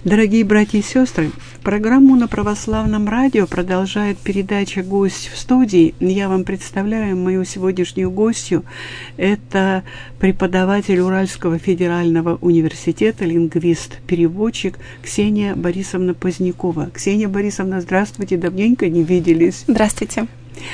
Дорогие братья и сестры, программу на Православном радио продолжает передача «Гость в студии». Я вам представляю мою сегодняшнюю гостью. Это преподаватель Уральского федерального университета, лингвист, переводчик Ксения Борисовна Позднякова. Ксения Борисовна, здравствуйте, давненько не виделись. Здравствуйте.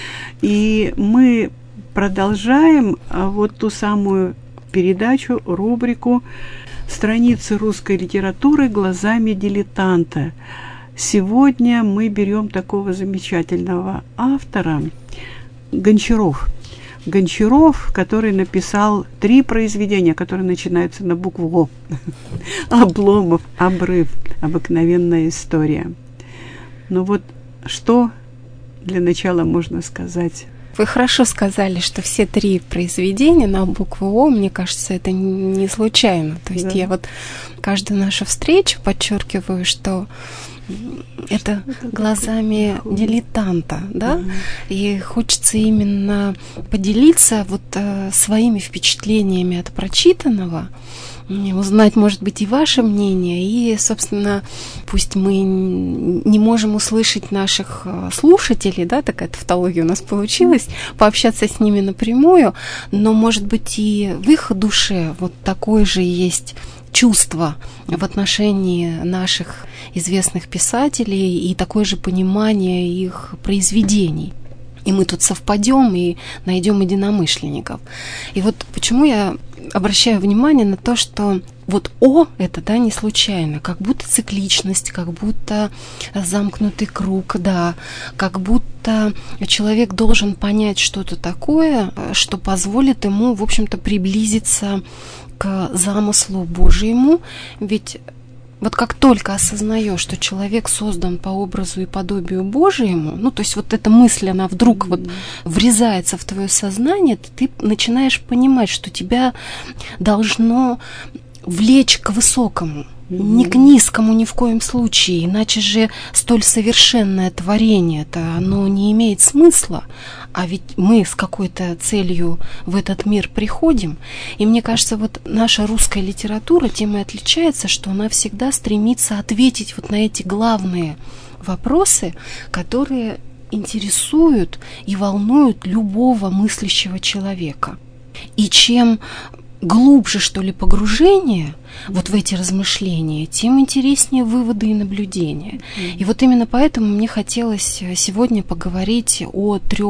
И мы продолжаем вот ту самую передачу, рубрику «Страницы русской литературы глазами дилетанта». Сегодня мы берем такого замечательного автора Гончаров. Гончаров, который написал 3 произведения, которые начинаются на букву «О». «Обломов», «Обрыв», «Обыкновенная история». Ну вот что для начала можно сказать? Вы хорошо сказали, что все 3 произведения на букву «О», мне кажется, это не случайно. То есть я вот каждую нашу встречу подчеркиваю, что это глазами дилетанта, да, и хочется именно поделиться вот своими впечатлениями от прочитанного, узнать, может быть, и ваше мнение, и, собственно, пусть мы не можем услышать наших слушателей, да, такая тавтология у нас получилась, пообщаться с ними напрямую, но, может быть, и в их душе вот такое же есть чувство в отношении наших известных писателей и такое же понимание их произведений. И мы тут совпадем и найдем единомышленников. И вот почему я обращаю внимание на то, что вот «О» это, да, не случайно, как будто цикличность, как будто замкнутый круг, да, как будто человек должен понять что-то такое, что позволит ему, в общем-то, приблизиться к замыслу Божьему, ведь вот как только осознаешь, что человек создан по образу и подобию Божьему, ну, то есть вот эта мысль, она вдруг вот врезается в твое сознание, ты начинаешь понимать, что тебя должно влечь к высокому, не к низкому ни в коем случае, иначе же столь совершенное творение-то, оно не имеет смысла, а ведь мы с какой-то целью в этот мир приходим, и мне кажется, вот наша русская литература тем и отличается, что она всегда стремится ответить вот на эти главные вопросы, которые интересуют и волнуют любого мыслящего человека. И чем глубже, что ли, погружение вот в эти размышления, тем интереснее выводы и наблюдения. И вот именно поэтому мне хотелось сегодня поговорить о 3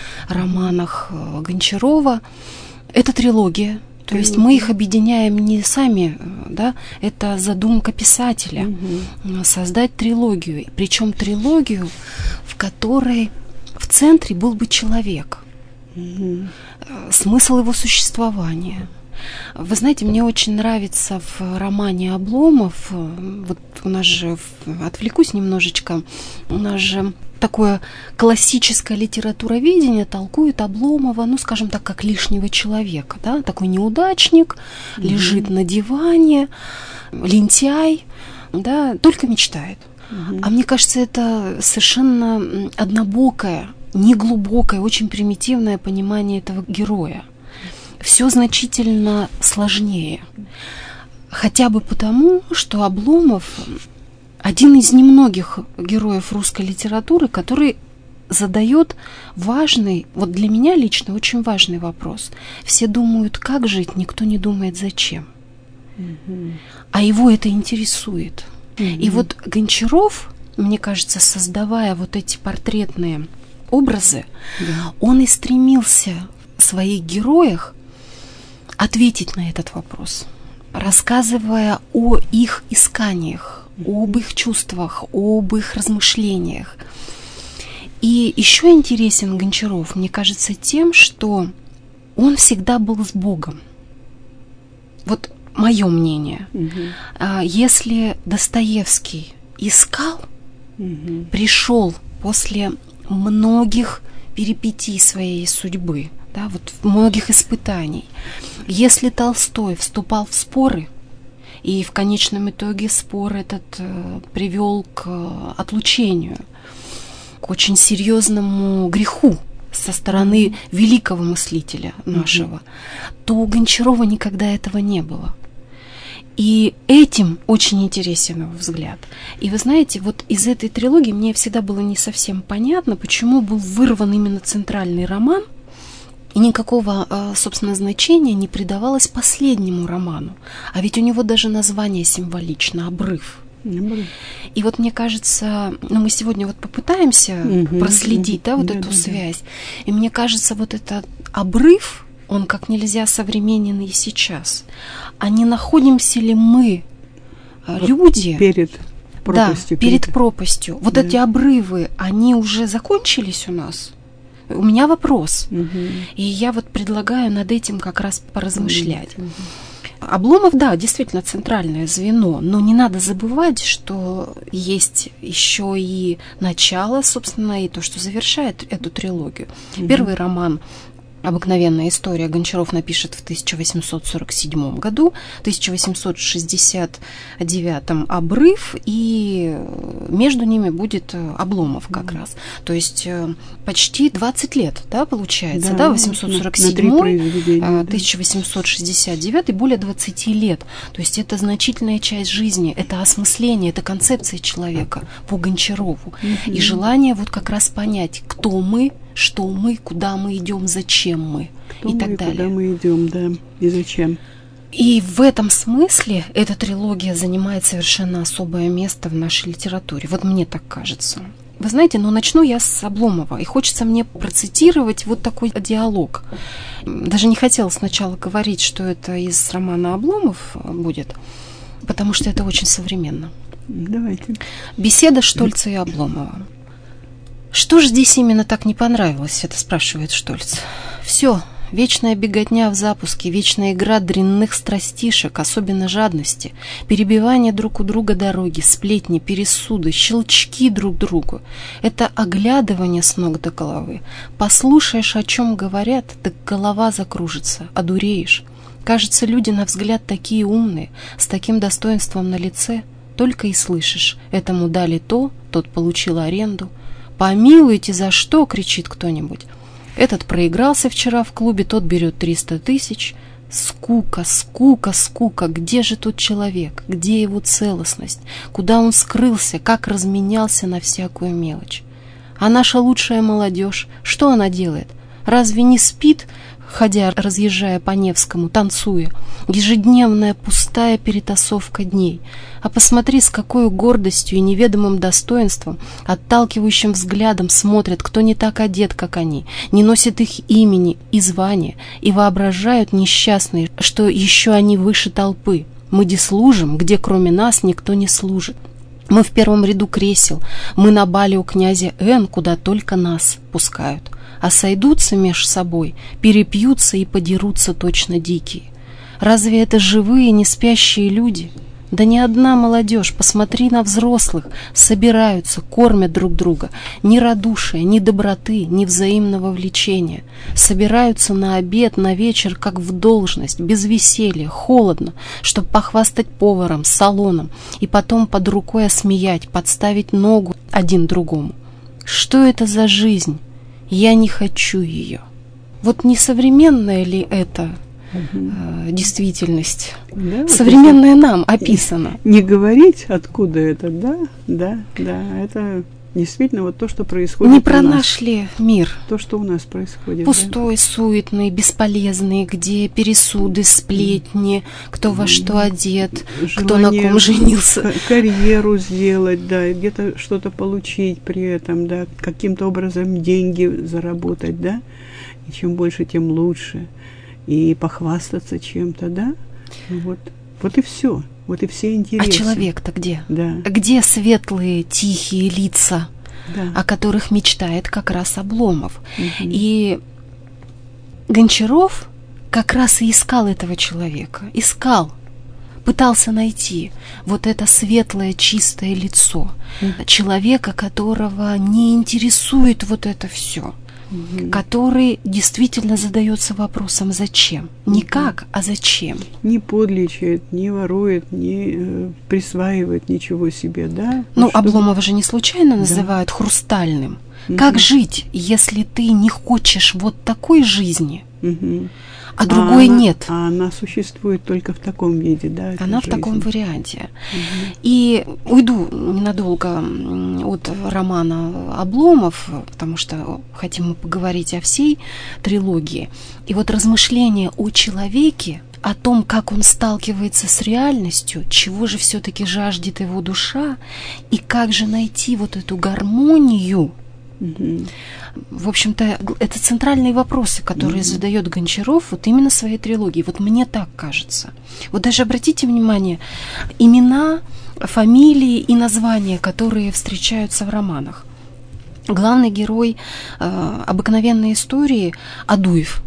романах Гончарова. Это трилогия. То есть мы их объединяем не сами, да, это задумка писателя создать трилогию. Причем трилогию, в которой в центре был бы человек, смысл его существования. Вы знаете, мне очень нравится в романе «Обломов», вот у нас же, отвлекусь немножечко, у нас же такое классическое литературоведение толкует Обломова, ну, скажем так, как лишнего человека, да, такой неудачник, лежит на диване, лентяй, да, только мечтает. А мне кажется, это совершенно однобокое, неглубокое, очень примитивное понимание этого героя. Все значительно сложнее. Хотя бы потому, что Обломов один из немногих героев русской литературы, который задает важный, вот для меня лично очень важный вопрос. Все думают, как жить, никто не думает, зачем. А его это интересует. И вот Гончаров, мне кажется, создавая вот эти портретные образы, он и стремился в своих героях ответить на этот вопрос, рассказывая о их исканиях, об их чувствах, об их размышлениях. И еще интересен Гончаров, мне кажется, тем, что он всегда был с Богом. Вот мое мнение. Если Достоевский искал, пришел после многих перипетий своей судьбы, да, вот многих испытаний. Если Толстой вступал в споры, и в конечном итоге спор этот привел к отлучению, к очень серьезному греху со стороны великого мыслителя нашего, то у Гончарова никогда этого не было. И этим очень интересен его взгляд. И вы знаете, вот из этой трилогии мне всегда было не совсем понятно, почему был вырван именно центральный роман, и никакого, собственно, значения не придавалось последнему роману. А ведь у него даже название символично — «Обрыв». И вот мне кажется, мы сегодня вот попытаемся проследить, вот эту связь. И мне кажется, вот этот обрыв, он как нельзя современен и сейчас. А не находимся ли мы, люди, перед пропастью? Да, перед пропастью. Вот эти обрывы, они уже закончились у нас? У меня вопрос. И я вот предлагаю над этим как раз поразмышлять. Обломов, да, действительно центральное звено, но не надо забывать, что есть еще и начало, собственно, и то, что завершает эту трилогию. Первый роман «Обыкновенная история» Гончаров напишет в 1847 году, в 1869 «Обрыв», и между ними будет Обломов как раз. То есть почти 20 лет, да, получается, да, 847, 1869, более 20 лет. То есть это значительная часть жизни, это осмысление, это концепция человека по Гончарову. И желание вот как раз понять, кто мы, что мы, куда мы идем, зачем мы, кто и мы, так далее. Куда мы идем, да, и зачем. И в этом смысле эта трилогия занимает совершенно особое место в нашей литературе. Вот мне так кажется. Вы знаете, но начну я с Обломова, и хочется мне процитировать вот такой диалог. Даже не хотела сначала говорить, что это из романа Обломов будет, потому что это очень современно. Давайте. Беседа Штольца и Обломова. «Что же здесь именно так не понравилось?» — это спрашивает Штольц. «Все. Вечная беготня в запуске, вечная игра дрянных страстишек, особенно жадности, перебивание друг у друга дороги, сплетни, пересуды, щелчки друг другу. Это оглядывание с ног до головы. Послушаешь, о чем говорят, так голова закружится, одуреешь. Кажется, люди на взгляд такие умные, с таким достоинством на лице. Только и слышишь, этому дали то, тот получил аренду. «Помилуйте, за что?» — кричит кто-нибудь. Этот проигрался вчера в клубе, тот берет 300 тысяч. Скука, скука, скука. Где же тот человек? Где его целостность? Куда он скрылся? Как разменялся на всякую мелочь? А наша лучшая молодежь, что она делает? Разве не спит, ходя, разъезжая по Невскому, танцуя? Ежедневная пустая перетасовка дней. А посмотри, с какой гордостью и неведомым достоинством, отталкивающим взглядом смотрят, кто не так одет, как они, не носит их имени и звания, и воображают несчастные, что еще они выше толпы. Мы где служим, где кроме нас никто не служит. Мы в первом ряду кресел, мы на бале у князя Н, куда только нас пускают. А сойдутся меж собой, перепьются и подерутся точно дикие. Разве это живые, не спящие люди? Да ни одна молодежь, посмотри на взрослых, собираются, кормят друг друга. Ни радушия, ни доброты, ни взаимного влечения. Собираются на обед, на вечер, как в должность, без веселья, холодно, чтоб похвастать поваром, салоном, и потом под рукой осмеять, подставить ногу один другому. Что это за жизнь? Я не хочу ее. Вот не современная ли это действительность, да, современная нам описана? Не говорить, откуда это, да, это действительно вот то, что происходит. Не про наш ли мир? То, что у нас происходит. Пустой, да? Суетный, бесполезный, где пересуды, сплетни, кто во что одет, кто на ком женился. Карьеру сделать, да, где-то что-то получить при этом, да, каким-то образом деньги заработать, да, и чем больше, тем лучше. И похвастаться чем-то, да? Вот и все. Вот и все интересы. А человек-то где? Да. Где светлые, тихие лица, да, о которых мечтает как раз Обломов? И Гончаров как раз и искал этого человека. Искал, пытался найти вот это светлое, чистое лицо. Человека, которого не интересует вот это все. Который действительно задается вопросом «зачем?». Не как, а зачем. Не подлечит, не ворует, не присваивает ничего себе, да? Ну, Обломова же не случайно называют хрустальным. Как жить, если ты не хочешь вот такой жизни? а другой нет. А она существует только в таком виде, да? Она в таком варианте. И уйду ненадолго от романа «Обломов», потому что хотим мы поговорить о всей трилогии. И вот размышления о человеке, о том, как он сталкивается с реальностью, чего же все-таки жаждет его душа, и как же найти вот эту гармонию. В общем-то, это центральные вопросы, которые задает Гончаров вот именно своей трилогии. Вот мне так кажется. Вот даже обратите внимание, имена, фамилии и названия, которые встречаются в романах. Главный герой «Обыкновенной истории» Адуев.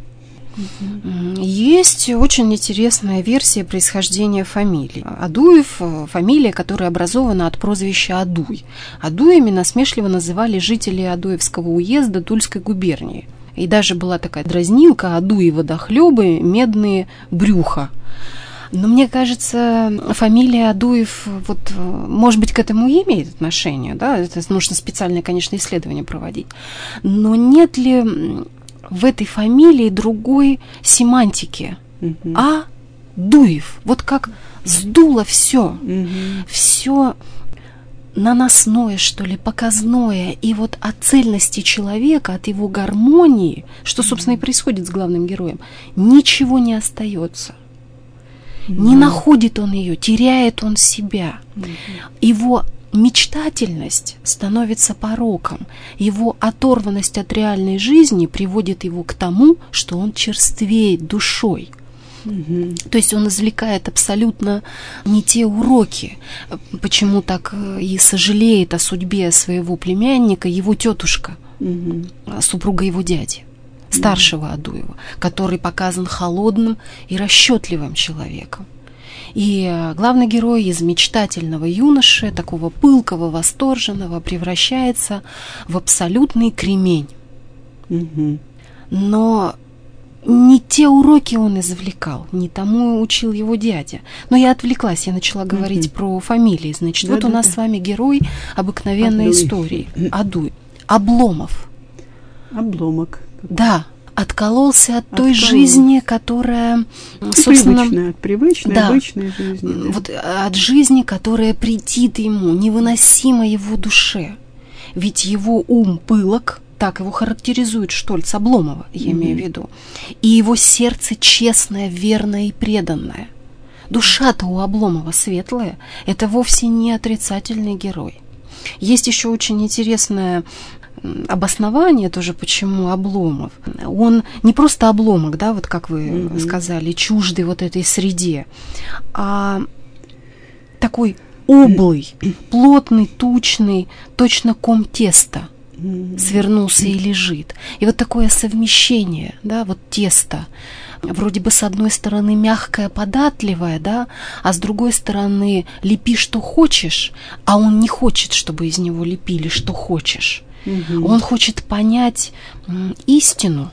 Есть очень интересная версия происхождения фамилии. Адуев – фамилия, которая образована от прозвища Адуй. Адуями насмешливо называли жители Адуевского уезда Тульской губернии. И даже была такая дразнилка: Адуи водохлебы, медные брюха. Но мне кажется, фамилия Адуев, вот, может быть, к этому и имеет отношение, да? Это нужно специальное, конечно, исследование проводить. Но нет ли в этой фамилии другой семантики? Адуев. Вот как сдуло все. Все наносное, что ли, показное. И вот от цельности человека, от его гармонии, что, собственно, и происходит с главным героем, ничего не остается. Не находит он ее, теряет он себя. Его мечтательность становится пороком. Его оторванность от реальной жизни приводит его к тому, что он черствеет душой. То есть он извлекает абсолютно не те уроки. Почему так и сожалеет о судьбе своего племянника его тетушка, супруга его дяди, старшего Адуева, который показан холодным и расчетливым человеком. И главный герой из мечтательного юноши, такого пылкого, восторженного, превращается в абсолютный кремень. Но не те уроки он извлекал, не тому учил его дядя. Но я отвлеклась, я начала говорить про фамилии. Значит, вот у нас с вами герой обыкновенной истории. Адуй. Обломов. Обломок. Да. Откололся от той жизни, которая, собственно, от привычной, да, обычной жизни. Да. Вот от жизни, которая претит ему, невыносима его душе. Ведь его ум пылок, так его характеризует Штольц, Обломова, я имею в виду, и его сердце честное, верное и преданное. Душа-то у Обломова светлая, это вовсе не отрицательный герой. Есть еще очень интересное обоснование тоже, почему Обломов. Он не просто обломок, да, вот как вы сказали, чуждый вот этой среде, а такой облый, плотный, тучный, точно ком теста свернулся и лежит. И вот такое совмещение, да, вот тесто, вроде бы с одной стороны мягкое, податливое, да, а с другой стороны лепи, что хочешь, а он не хочет, чтобы из него лепили, что хочешь. Он хочет понять истину,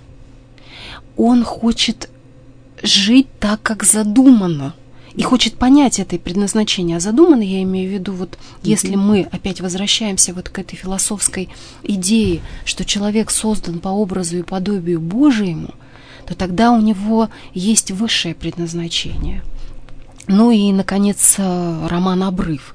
он хочет жить так, как задумано, и хочет понять это предназначение. А задумано, я имею в виду, вот если мы опять возвращаемся вот к этой философской идее, что человек создан по образу и подобию Божьему, то тогда у него есть высшее предназначение. Ну и, наконец, роман «Обрыв».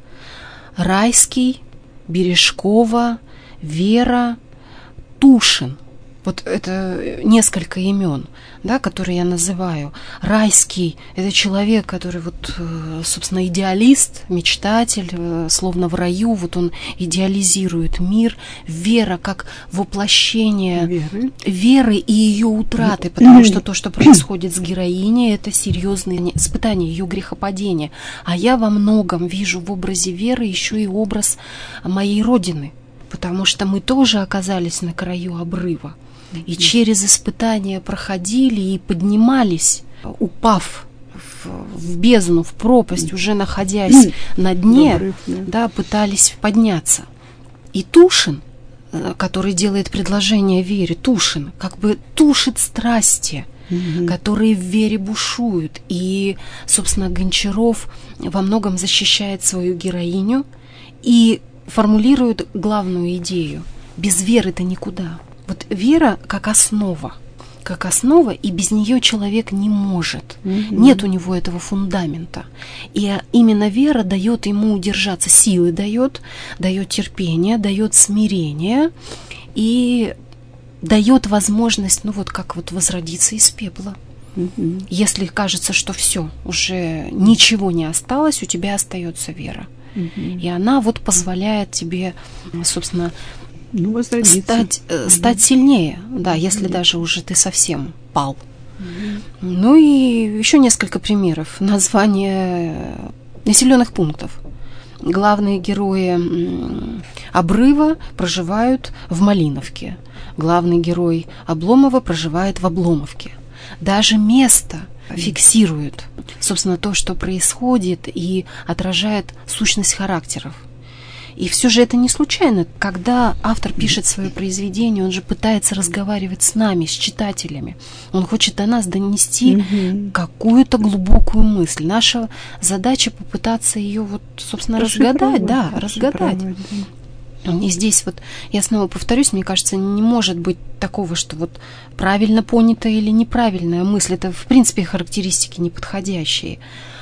Райский, Бережкова, Вера, Тушин. Вот это несколько имен, да, которые я называю. Райский – это человек, который вот, собственно, идеалист, мечтатель, словно в раю, вот он идеализирует мир. Вера как воплощение веры и ее утраты, потому что то, что происходит с героиней, это серьезные испытания, ее грехопадения. А я во многом вижу в образе Веры еще и образ моей Родины, потому что мы тоже оказались на краю обрыва. И через испытания проходили и поднимались, упав в бездну, в пропасть, уже находясь на дне, да, пытались подняться. И Тушин, который делает предложение Вере, Тушин как бы тушит страсти, которые в Вере бушуют. И, собственно, Гончаров во многом защищает свою героиню и формулирует главную идею: без веры-то никуда. Вот вера как основа, как основа, и без нее человек не может. Нет у него этого фундамента. И именно вера дает ему удержаться, силы дает терпение, дает смирение и дает возможность, как возродиться из пепла. Если кажется, что все, уже ничего не осталось, у тебя остается вера. И она позволяет тебе, собственно, стать сильнее, да, если даже уже ты совсем пал. Ну и еще несколько примеров. Название населенных пунктов. Главные герои «Обрыва» проживают в Малиновке. Главный герой «Обломова» проживает в Обломовке. Даже место фиксирует, собственно, то, что происходит, и отражает сущность характеров. И все же это не случайно. Когда автор пишет свое произведение, он же пытается разговаривать с нами, с читателями. Он хочет до нас донести какую-то глубокую мысль. Наша задача попытаться ее, собственно, разгадать. Да, разгадать. И здесь я снова повторюсь, мне кажется, не может быть такого, что правильно понятая или неправильная мысль. Это, в принципе, характеристики неподходящие.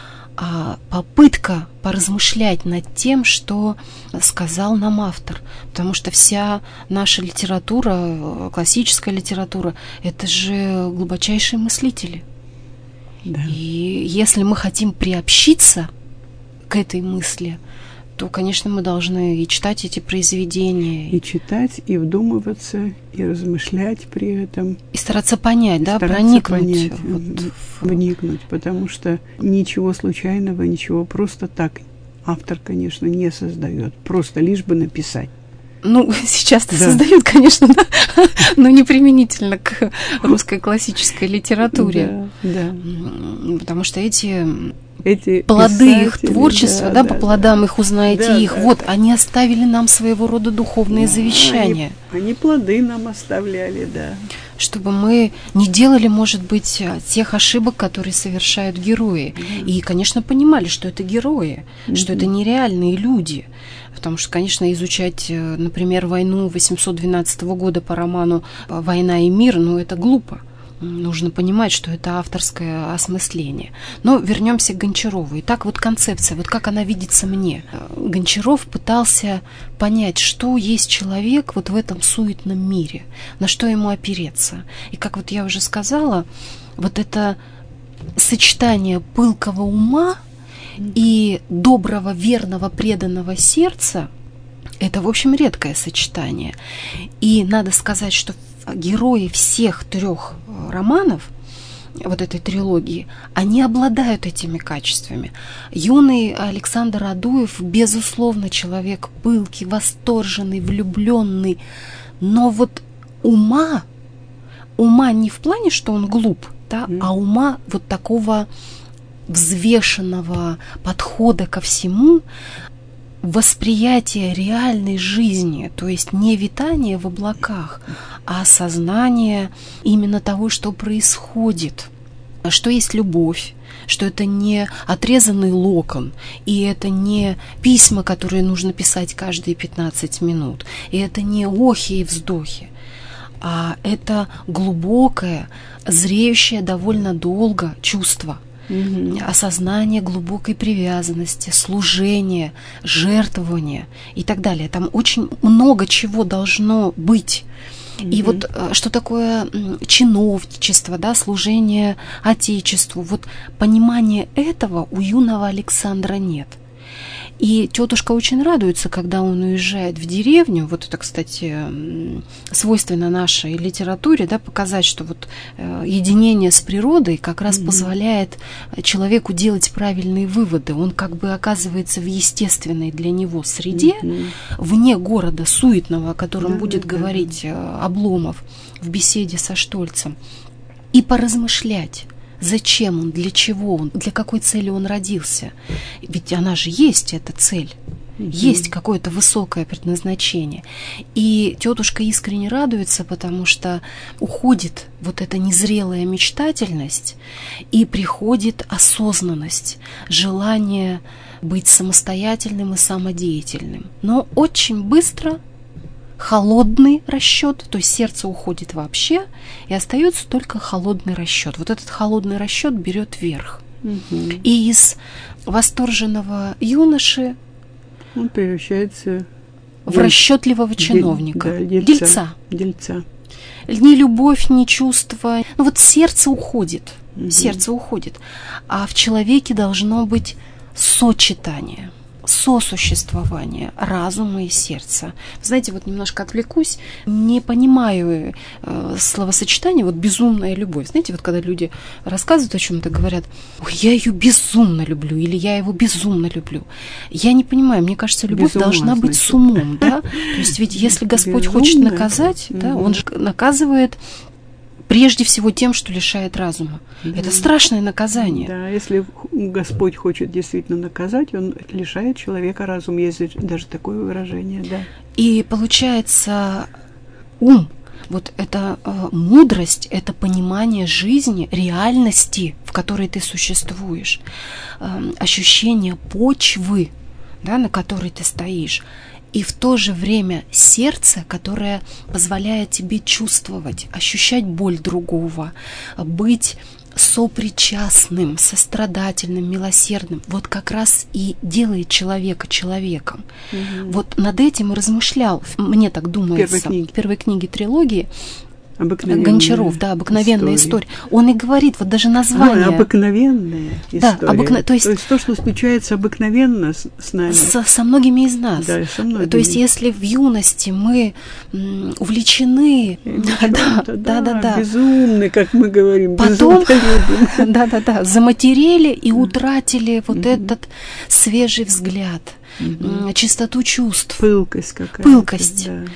А попытка поразмышлять над тем, что сказал нам автор. Потому что вся наша литература, классическая литература, это же глубочайшие мыслители. Да. И если мы хотим приобщиться к этой мысли, то, конечно, мы должны и читать эти произведения. И читать, и вдумываться, и размышлять при этом. И стараться понять, проникнуть. Вникнуть, потому что ничего случайного, ничего просто так автор, конечно, не создает. Просто лишь бы написать. Сейчас-то создают, конечно, но не применительно к русской классической литературе. Да. Потому что эти плоды их творчества, по плодам их узнаете их. Они оставили нам своего рода духовные завещания. Они плоды нам оставляли, да. Чтобы мы не делали, может быть, тех ошибок, которые совершают герои. И, конечно, понимали, что это герои, что это нереальные люди. Потому что, конечно, изучать, например, войну 812 года по роману «Война и мир», это глупо. Нужно понимать, что это авторское осмысление. Но вернемся к Гончарову. Итак, концепция, как она видится мне. Гончаров пытался понять, что есть человек в этом суетном мире, на что ему опереться. И как я уже сказала, это сочетание пылкого ума и доброго, верного, преданного сердца – это, в общем, редкое сочетание. И надо сказать, что герои всех 3 романов этой трилогии, они обладают этими качествами. Юный Александр Адуев, безусловно, человек пылкий, восторженный, влюбленный, но ума не в плане, что он глуп, а ума такого взвешенного подхода ко всему, восприятие реальной жизни, то есть не витание в облаках, а осознание именно того, что происходит, что есть любовь, что это не отрезанный локон, и это не письма, которые нужно писать каждые 15 минут, и это не охи и вздохи, а это глубокое, зреющее довольно долго чувство, осознание глубокой привязанности, служение, жертвование и так далее. Там очень много чего должно быть. И что такое чиновничество, служение Отечеству, понимания этого у юного Александра нет. И тетушка очень радуется, когда он уезжает в деревню. Это, кстати, свойственно нашей литературе, показать, что единение с природой как раз позволяет человеку делать правильные выводы. Он оказывается в естественной для него среде, вне города суетного, о котором будет говорить Обломов в беседе со Штольцем, и поразмышлять. Зачем он, для чего он, для какой цели он родился? Ведь она же есть, эта цель. Есть какое-то высокое предназначение. И тетушка искренне радуется, потому что уходит эта незрелая мечтательность, и приходит осознанность, желание быть самостоятельным и самодеятельным. Но очень быстро холодный расчет, то есть сердце уходит вообще, и остается только холодный расчет. Вот этот холодный расчет берет верх. И из восторженного юноши он превращается в расчетливого чиновника, дельца. Ни любовь, ни чувство. Ну вот сердце уходит, сердце уходит. А в человеке должно быть сочетание, сосуществование разума и сердца. Знаете, вот немножко отвлекусь, не понимаю словосочетание, вот безумная любовь. Знаете, вот когда люди рассказывают о чем-то, говорят: ой, я ее безумно люблю, или я его безумно люблю. Я не понимаю, мне кажется, любовь должна быть с умом, да? То есть ведь если Господь хочет наказать, да, Он же наказывает прежде всего тем, что лишает разума. Да. Это страшное наказание. Да, если Господь хочет действительно наказать, Он лишает человека разума. Есть даже такое выражение, да. И получается ум, вот это мудрость, это понимание жизни, реальности, в которой ты существуешь, ощущение почвы, да, на которой ты стоишь. И в то же время сердце, которое позволяет тебе чувствовать, ощущать боль другого, быть сопричастным, сострадательным, милосердным, вот как раз и делает человека человеком. Вот над этим и размышлял, мне так думается, в первой книге трилогии Гончаров, да, «Обыкновенная история». Он и говорит, вот даже название. Обыкновенная история. Да, то есть то, что случается обыкновенно с нами. Со многими из нас. Да, со многими. То есть если в юности мы увлечены, да, безумны, как мы говорим, потом, да, заматерели и утратили вот этот свежий взгляд. Чистоту чувств, пылкость какая-то, пылкость, да.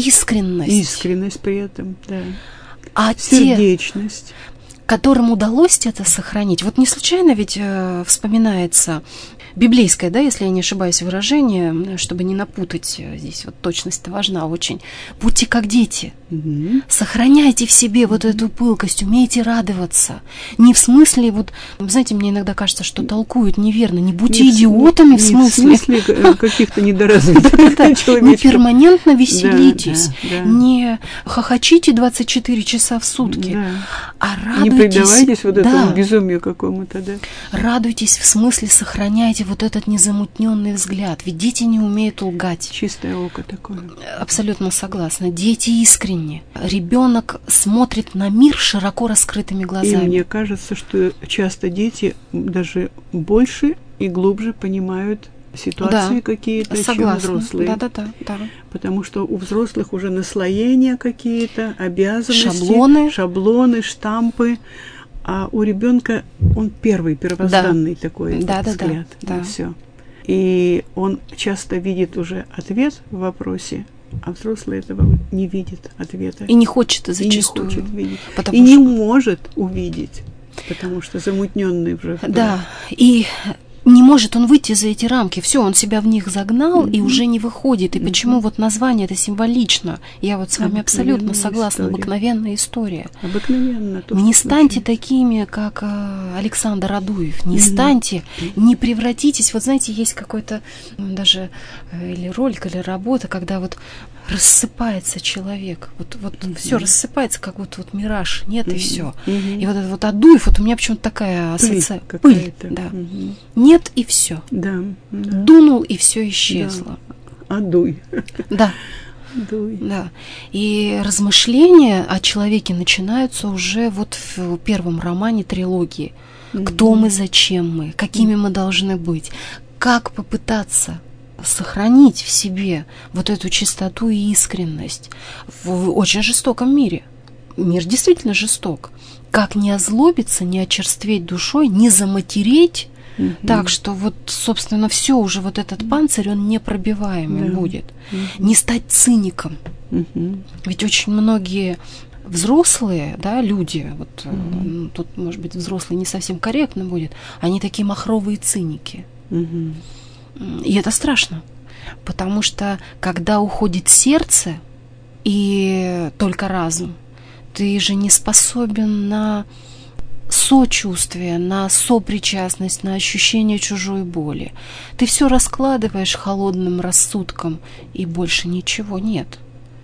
искренность при этом, да. А сердечность, которым удалось это сохранить. Вот не случайно ведь вспоминается библейское, да, если я не ошибаюсь, выражение, чтобы не напутать, здесь вот точность-то важна очень. Будьте как дети, сохраняйте в себе вот эту пылкость, умейте радоваться. Не в смысле, вот, знаете, мне иногда кажется, что толкуют неверно, не будьте идиотами в смысле. В смысле каких-то недоразвитых человечков. Не перманентно веселитесь, не хохочите 24 часа в сутки, а радуйтесь. Не предавайтесь вот этому безумию какому-то, да. Радуйтесь в смысле, сохраняйте вот этот незамутненный взгляд. Ведь дети не умеют лгать. Чистое око такое. Абсолютно согласна. Дети искренне. Ребенок смотрит на мир широко раскрытыми глазами. И мне кажется, что часто дети даже больше и глубже понимают ситуации какие-то, чем взрослые. Да. Потому что у взрослых уже наслоения какие-то, обязанности, шаблоны, штампы. А у ребенка он первозданный такой взгляд. Да. Все. И он часто видит уже ответ в вопросе, а взрослый этого не видит ответа. И не хочет зачастую. И не хочет видеть. И не может увидеть, потому что замутненный уже. Да, и не может он выйти за эти рамки. Все, он себя в них загнал и уже не выходит. И почему вот название это символично? Я вот с вами абсолютно согласна. Обыкновенная история. Обыкновенно. Не станьте такими, как Александр Адуев. Не станьте, не превратитесь. Вот знаете, есть какой-то даже или ролик, или работа, когда вот рассыпается человек. Вот все рассыпается, как вот мираж. Нет, и все. И вот этот вот Адуев, вот у меня почему-то такая ассоциация. Пыль. Да. Нет, и все. Да. Дунул, и все исчезло. Да. Адуй. Да. Дуй. Да. И размышления о человеке начинаются уже вот в первом романе трилогии. Кто мы, зачем мы, какими мы должны быть, как попытаться сохранить в себе вот эту чистоту и искренность в очень жестоком мире. Мир действительно жесток. Как не озлобиться, не очерстветь душой, не заматереть, так что вот, собственно, все уже вот этот панцирь, он непробиваемый будет. Не стать циником. Ведь очень многие взрослые, да, люди, вот тут, может быть, взрослый не совсем корректно будет, они такие махровые циники. И это страшно, потому что когда уходит сердце и только разум, ты же не способен на сочувствие, на сопричастность, на ощущение чужой боли. Ты все раскладываешь холодным рассудком, и больше ничего нет.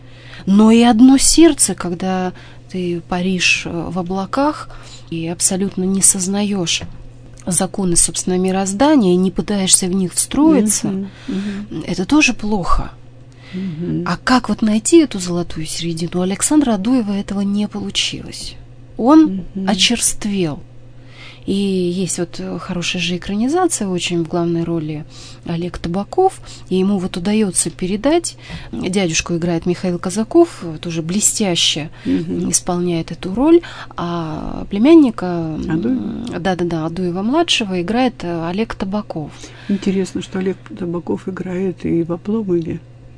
но и одно сердце, когда ты паришь в облаках и абсолютно не сознаешь законы, собственно, мироздания, и не пытаешься в них встроиться, это тоже плохо. А как вот найти эту золотую середину? У Александра Адуева этого не получилось. Он очерствел. И есть вот хорошая же экранизация, очень в главной роли Олег Табаков, и ему вот удается передать, дядюшку играет Михаил Казаков, тоже блестяще исполняет эту роль, а племянника Адуева-младшего играет Олег Табаков. Интересно, что Олег Табаков играет и в «Обломове».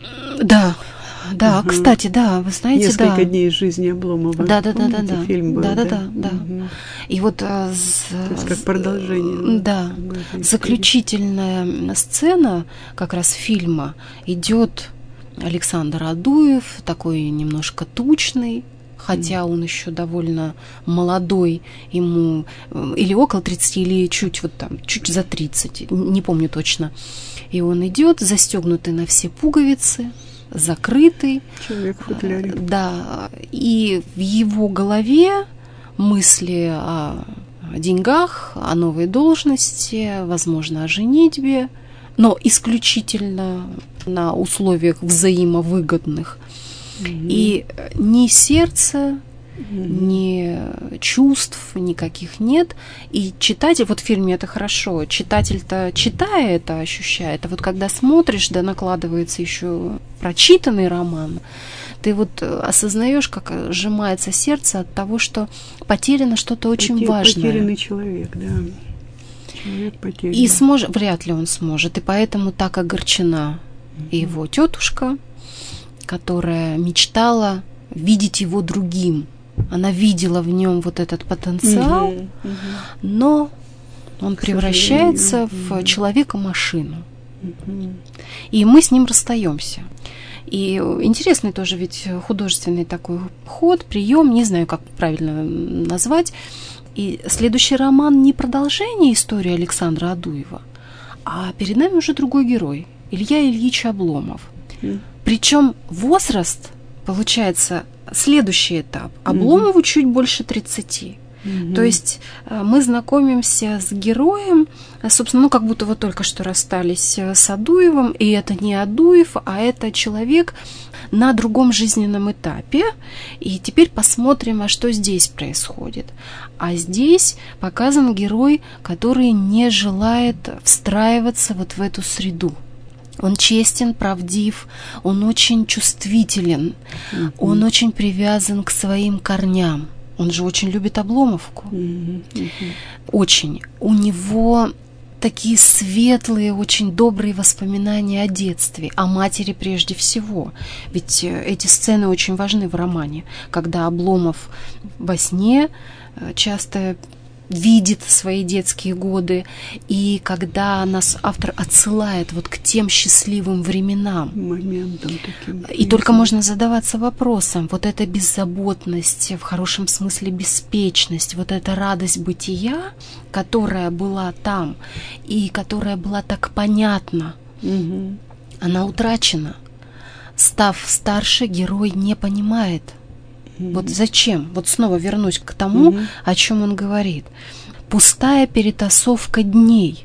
Да, кстати, да, вы знаете, «Несколько дней из жизни Обломова». Да. Фильм был, да. И вот то есть как продолжение. Да, заключительная сцена как раз фильма идет Александр Адуев, такой немножко тучный, хотя он еще довольно молодой, ему или около 30, или чуть за 30, не помню точно. И он идет, застегнутый на все пуговицы, закрытый. Человек в футляре. Да, и в его голове мысли о деньгах, о новой должности, возможно, о женитьбе, но исключительно на условиях взаимовыгодных. И ни сердца, ни чувств никаких нет. И читатель, вот в фильме это хорошо, читатель-то, читая это, ощущает, а вот когда смотришь, да накладывается еще прочитанный роман, ты вот осознаешь, как сжимается сердце от того, что потеряно что-то очень важное. Потерянный человек, да. Человек потерян. И вряд ли он сможет. И поэтому так огорчена его тетушка, которая мечтала видеть его другим. Она видела в нем вот этот потенциал, но он превращается в человека-машину. И мы с ним расстаемся. И интересный тоже ведь художественный такой ход, прием, не знаю, как правильно назвать. И следующий роман не продолжение истории Александра Адуева, а перед нами уже другой герой, Илья Ильич Обломов. Причем возраст, получается, следующий этап. Обломову чуть больше 30. То есть мы знакомимся с героем, собственно, как будто вот только что расстались с Адуевым, и это не Адуев, а это человек на другом жизненном этапе. И теперь посмотрим, а что здесь происходит. А здесь показан герой, который не желает встраиваться вот в эту среду. Он честен, правдив, он очень чувствителен, он очень привязан к своим корням. Он же очень любит Обломовку. Очень. У него такие светлые, очень добрые воспоминания о детстве, о матери прежде всего. Ведь эти сцены очень важны в романе, когда Обломов во сне часто видит свои детские годы, и когда нас автор отсылает вот к тем счастливым временам. Моментом таким. И только можно задаваться вопросом, вот эта беззаботность, в хорошем смысле беспечность, вот эта радость бытия, которая была там, и которая была так понятна, она утрачена. Став старше, герой не понимает, вот зачем? Вот снова вернусь к тому, о чем он говорит. Пустая перетасовка дней,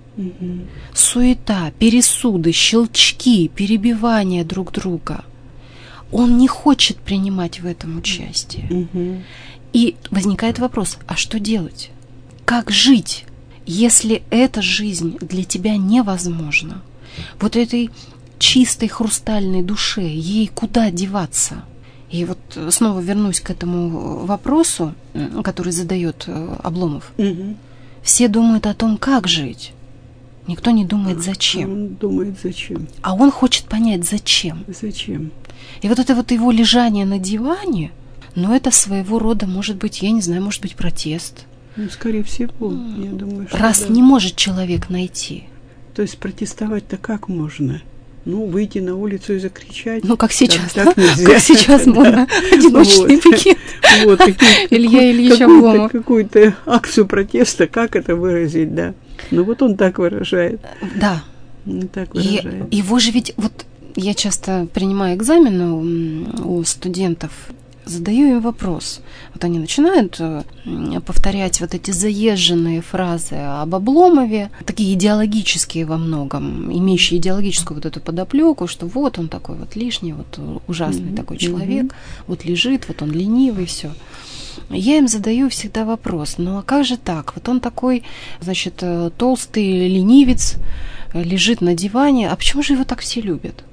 суета, пересуды, щелчки, перебивания друг друга. Он не хочет принимать в этом участие. И возникает вопрос, а что делать? Как жить, если эта жизнь для тебя невозможна? Вот этой чистой хрустальной душе, ей куда деваться? И вот снова вернусь к этому вопросу, который задает Обломов. Все думают о том, как жить. Никто не думает, зачем. Он думает, зачем. А он хочет понять, зачем. Зачем. И вот это вот его лежание на диване, ну, это своего рода, может быть, я не знаю, может быть, протест. Ну, скорее всего, я думаю, что раз не может человек найти. То есть протестовать-то как можно? Ну, выйти на улицу и закричать. Ну, как сейчас, так нельзя. Как сейчас можно. Одиночный пикет. Илья Ильич Обломов. Какую-то акцию протеста, как это выразить, да. Ну, вот он так выражает. Да. Так выражает. Его же ведь вот Я часто принимаю экзамены у студентов, задаю им вопрос. Вот они начинают повторять вот эти заезженные фразы об Обломове, такие идеологические во многом, имеющие идеологическую вот эту подоплеку, что вот он такой вот лишний, вот ужасный такой человек, вот лежит, вот он ленивый, все. Я им задаю всегда вопрос, ну а как же так? Вот он такой, значит, толстый ленивец, лежит на диване, а почему же его так все любят?